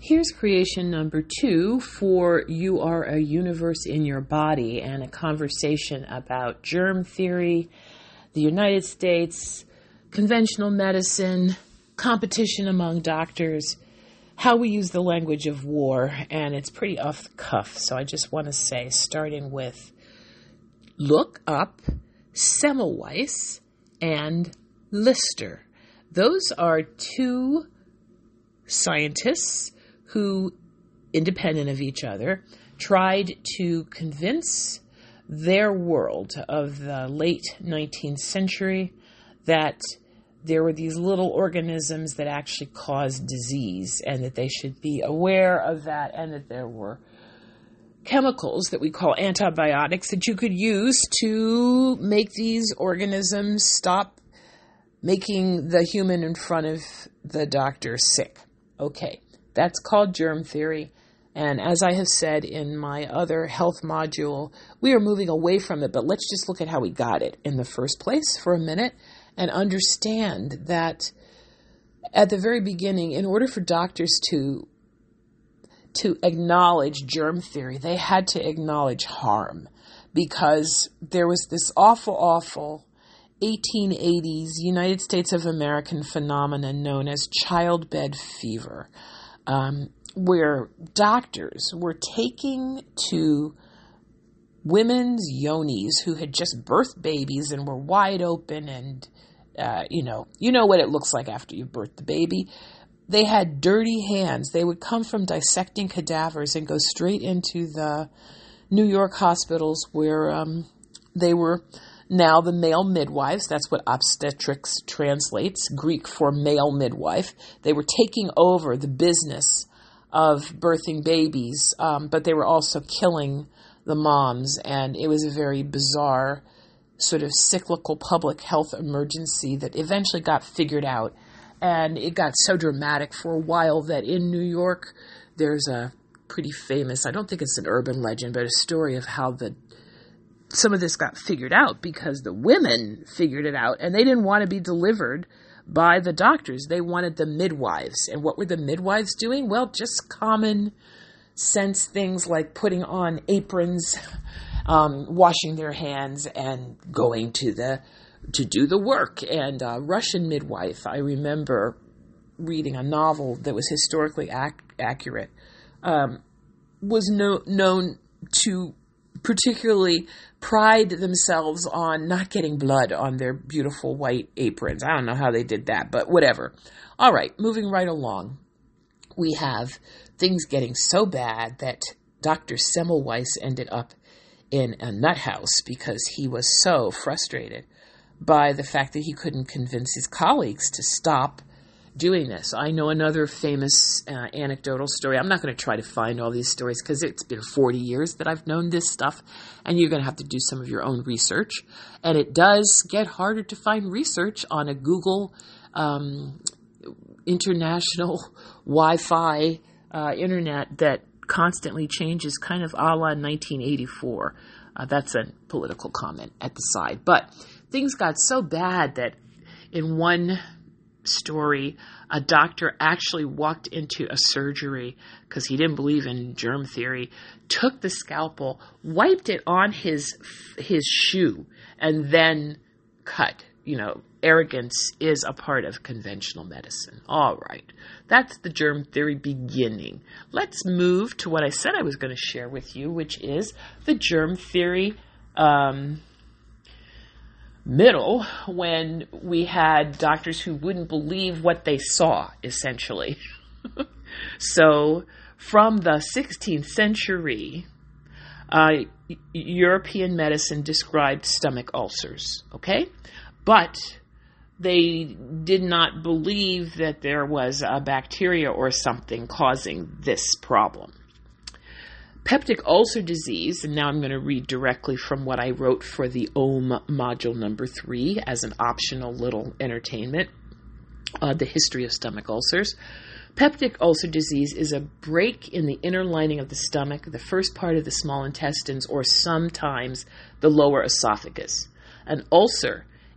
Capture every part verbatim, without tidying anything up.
Here's creation number two for You Are a Universe in Your Body, and a conversation about germ theory, the United States, conventional medicine, competition among doctors, how we use the language of war, and it's pretty off the cuff. So I just want to say, starting with, look up Semmelweis and Lister. Those are two scientists who, independent of each other, tried to convince their world of the late nineteenth century that there were these little organisms that actually caused disease, and that they should be aware of that, and that there were chemicals that we call antibiotics that you could use to make these organisms stop making the human in front of the doctor sick. Okay, that's called germ theory. And as I have said in my other health module, we are moving away from it, but let's just look at how we got it in the first place for a minute and understand that at the very beginning, in order for doctors to to acknowledge germ theory, they had to acknowledge harm, because there was this awful, awful eighteen eighties United States of American phenomenon known as childbed fever, um, where doctors were taking to women's yonis who had just birthed babies and were wide open, and uh, you know, you know what it looks like after you birth the baby. They had dirty hands. They would come from dissecting cadavers and go straight into the New York hospitals where um, they were now the male midwives. That's what obstetrics translates, Greek for male midwife. They were taking over the business of birthing babies, um, but they were also killing the moms, and it was a very bizarre sort of cyclical public health emergency that eventually got figured out. And it got so dramatic for a while that in New York, there's a pretty famous, I don't think it's an urban legend, but a story of how the some of this got figured out because the women figured it out, and they didn't want to be delivered by the doctors. They wanted the midwives. And what were the midwives doing? Well, just common sense things like putting on aprons, um, washing their hands, and going to the to do the work. And a Russian midwife, I remember reading a novel that was historically ac- accurate, um, was no, known to particularly pride themselves on not getting blood on their beautiful white aprons. I don't know how they did that, but whatever. All right, moving right along. We have things getting so bad that Doctor Semmelweis ended up in a nut house because he was so frustrated by the fact that he couldn't convince his colleagues to stop doing this. I know another famous uh, anecdotal story. I'm not going to try to find all these stories because it's been forty years that I've known this stuff, and you're going to have to do some of your own research. And it does get harder to find research on a Google um, international Wi-Fi uh, internet that constantly changes, kind of a la nineteen eighty-four. Uh, that's a political comment at the side. But things got so bad that in one story, a doctor actually walked into a surgery because he didn't believe in germ theory, took the scalpel, wiped it on his his shoe, and then cut. You know, arrogance is a part of conventional medicine. All right. That's the germ theory beginning. Let's move to what I said I was going to share with you, which is the germ theory um, middle, when we had doctors who wouldn't believe what they saw, essentially. So from the sixteenth century, uh, European medicine described stomach ulcers, okay? But they did not believe that there was a bacteria or something causing this problem. Peptic ulcer disease, and now I'm going to read directly from what I wrote for the O M module number three as an optional little entertainment, uh, the history of stomach ulcers. Peptic ulcer disease is a break in the inner lining of the stomach, the first part of the small intestines, or sometimes the lower esophagus. An ulcer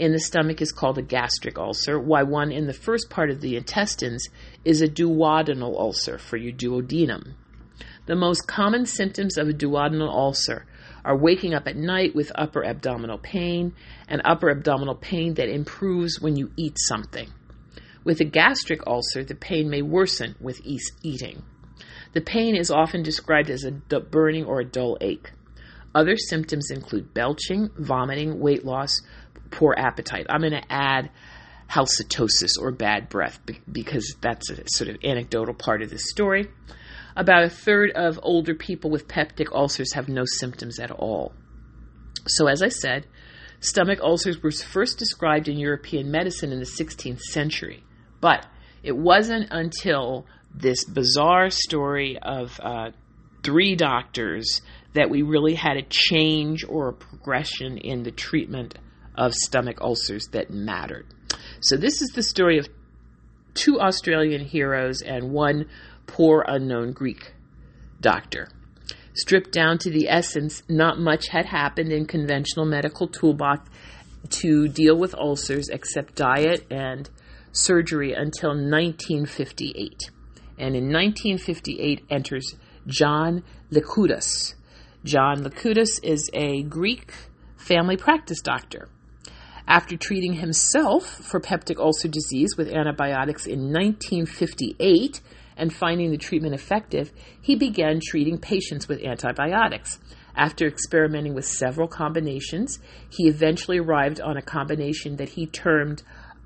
in the stomach is called a gastric ulcer, while one in the first part of the intestines is a duodenal ulcer for your duodenum. The most common symptoms of a duodenal ulcer are waking up at night with upper abdominal pain, and upper abdominal pain that improves when you eat something. With a gastric ulcer, the pain may worsen with eating. The pain is often described as a burning or a dull ache. Other symptoms include belching, vomiting, weight loss, poor appetite. I'm going to add halitosis or bad breath because that's a sort of anecdotal part of this story. About a third of older people with peptic ulcers have no symptoms at all. So as I said, stomach ulcers were first described in European medicine in the sixteenth century. But it wasn't until this bizarre story of uh, three doctors that we really had a change or a progression in the treatment of stomach ulcers that mattered. So this is the story of two Australian heroes and one poor unknown Greek doctor. Stripped down to the essence, not much had happened in conventional medical toolbox to deal with ulcers except diet and surgery until nineteen fifty-eight. And in nineteen fifty-eight enters John Lykoudis. John Lykoudis is a Greek family practice doctor. After treating himself for peptic ulcer disease with antibiotics in nineteen fifty-eight and finding the treatment effective, he began treating patients with antibiotics. After experimenting with several combinations, he eventually arrived on a combination that he termed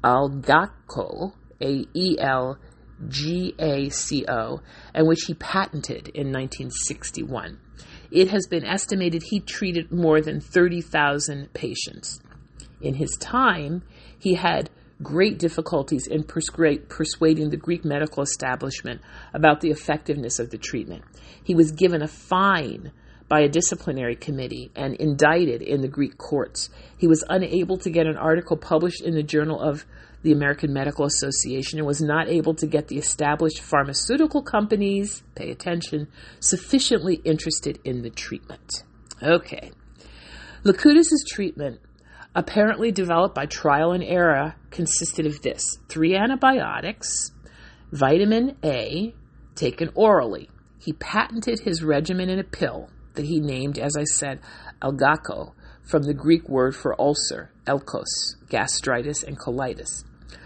Elgaco, A E L G A C O, and which he patented in nineteen sixty-one. It has been estimated he treated more than thirty thousand patients. In his time, he had great difficulties in persua- persuading the Greek medical establishment about the effectiveness of the treatment. He was given a fine by a disciplinary committee and indicted in the Greek courts. He was unable to get an article published in the Journal of the American Medical Association and was not able to get the established pharmaceutical companies, pay attention, sufficiently interested in the treatment. Okay. Lykoudis' treatment, apparently developed by trial and error, consisted of this: three antibiotics, vitamin A, taken orally. He patented his regimen in a pill that he named, as I said, Elgaco, from the Greek word for ulcer, elkos, gastritis, and colitis.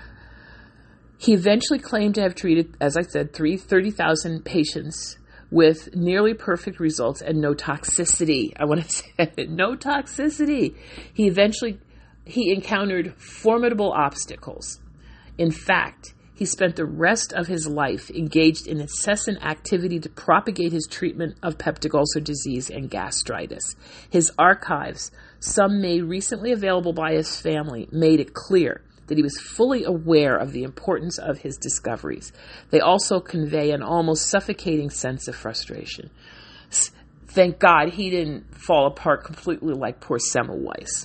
He eventually claimed to have treated, as I said, thirty thousand patients with nearly perfect results and no toxicity. I want to say it, no toxicity. He eventually, he encountered formidable obstacles. In fact, he spent the rest of his life engaged in incessant activity to propagate his treatment of peptic ulcer disease and gastritis. His archives, some made recently available by his family, made it clear that he was fully aware of the importance of his discoveries. They also convey an almost suffocating sense of frustration. Thank God he didn't fall apart completely like poor Semmelweis.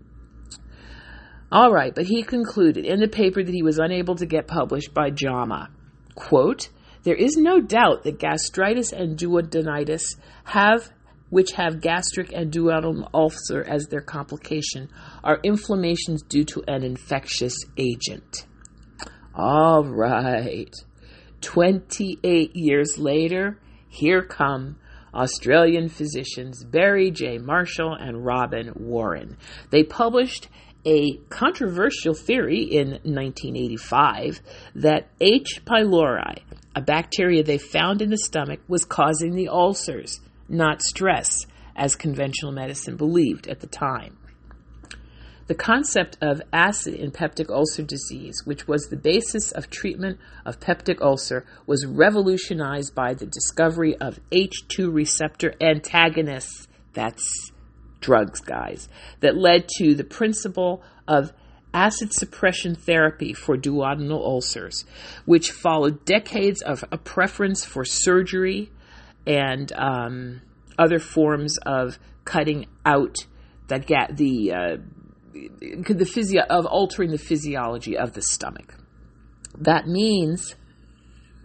All right, but he concluded in the paper that he was unable to get published by JAMA, quote, "There is no doubt that gastritis and duodenitis have which have gastric and duodenal ulcer as their complication, are inflammations due to an infectious agent." All right. twenty-eight years later, here come Australian physicians Barry J. Marshall and Robin Warren. They published a controversial theory in nineteen eighty-five that H. pylori, a bacteria they found in the stomach, was causing the ulcers, not stress, as conventional medicine believed at the time. The concept of acid in peptic ulcer disease, which was the basis of treatment of peptic ulcer, was revolutionized by the discovery of H two receptor antagonists, that's drugs, guys, that led to the principle of acid suppression therapy for duodenal ulcers, which followed decades of a preference for surgery and um, other forms of cutting out the ga- the uh, the physio- of altering the physiology of the stomach. That means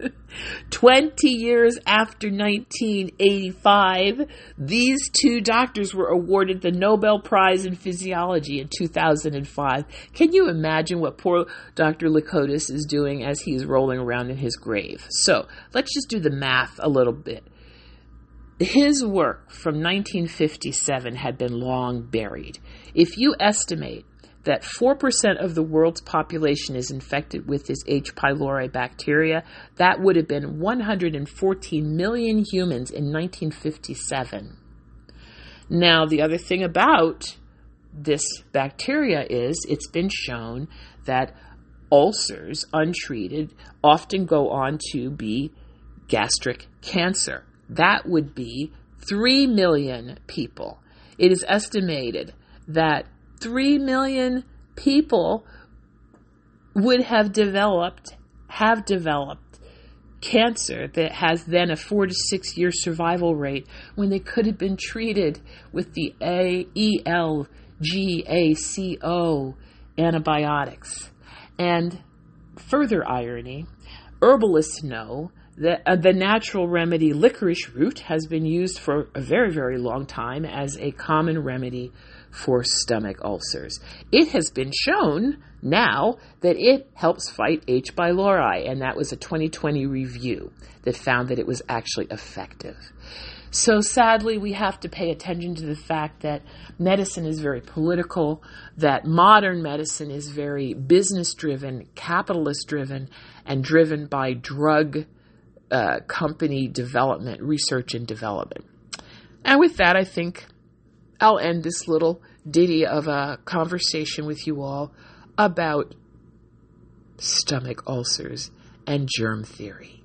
twenty years after nineteen eighty-five, these two doctors were awarded the Nobel Prize in Physiology in two thousand five. Can you imagine what poor Doctor Likotis is doing as he's rolling around in his grave? So let's just do the math a little bit. His work from nineteen fifty-seven had been long buried. If you estimate that four percent of the world's population is infected with this H. pylori bacteria, that would have been one hundred fourteen million humans in nineteen fifty-seven. Now, the other thing about this bacteria is it's been shown that ulcers, untreated, often go on to be gastric cancer. That would be three million people. It is estimated that three million people would have developed, have developed cancer that has then a four to six year survival rate when they could have been treated with the A E L G A C O antibiotics. And further irony, herbalists know that uh, the natural remedy licorice root has been used for a very, very long time as a common remedy for stomach ulcers. It has been shown now that it helps fight H. pylori, and that was a twenty twenty review that found that it was actually effective. So sadly, we have to pay attention to the fact that medicine is very political, that modern medicine is very business-driven, capitalist-driven, and driven by drug uh, company development, research and development. And with that, I think I'll end this little ditty of a conversation with you all about stomach ulcers and germ theory.